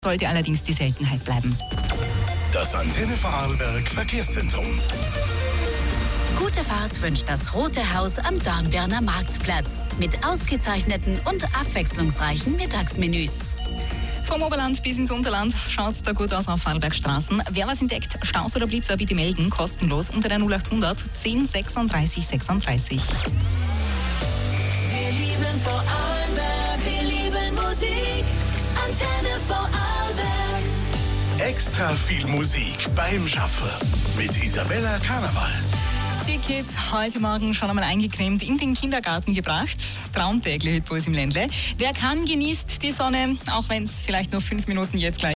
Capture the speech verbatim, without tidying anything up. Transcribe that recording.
Sollte allerdings die Seltenheit bleiben. Das Antenne Vorarlberg Verkehrszentrum. Gute Fahrt wünscht das Rote Haus am Dornbirner Marktplatz mit ausgezeichneten und abwechslungsreichen Mittagsmenüs. Vom Oberland bis ins Unterland schaut es da gut aus auf Vorarlbergstraßen. Wer was entdeckt, Staus oder Blitzer, bitte melden, kostenlos unter der null achthundert zehn sechsunddreißig sechsunddreißig. Wir lieben Vorarlberg, wir lieben Musik, Antenne Vorarlberg. Extra viel Musik beim Schaffen mit Isabella Karneval. Die Kids heute Morgen schon einmal eingecremt in den Kindergarten gebracht. Traumtäglich mit Puls im Ländle. Wer kann, genießt die Sonne, auch wenn es vielleicht nur fünf Minuten jetzt gleich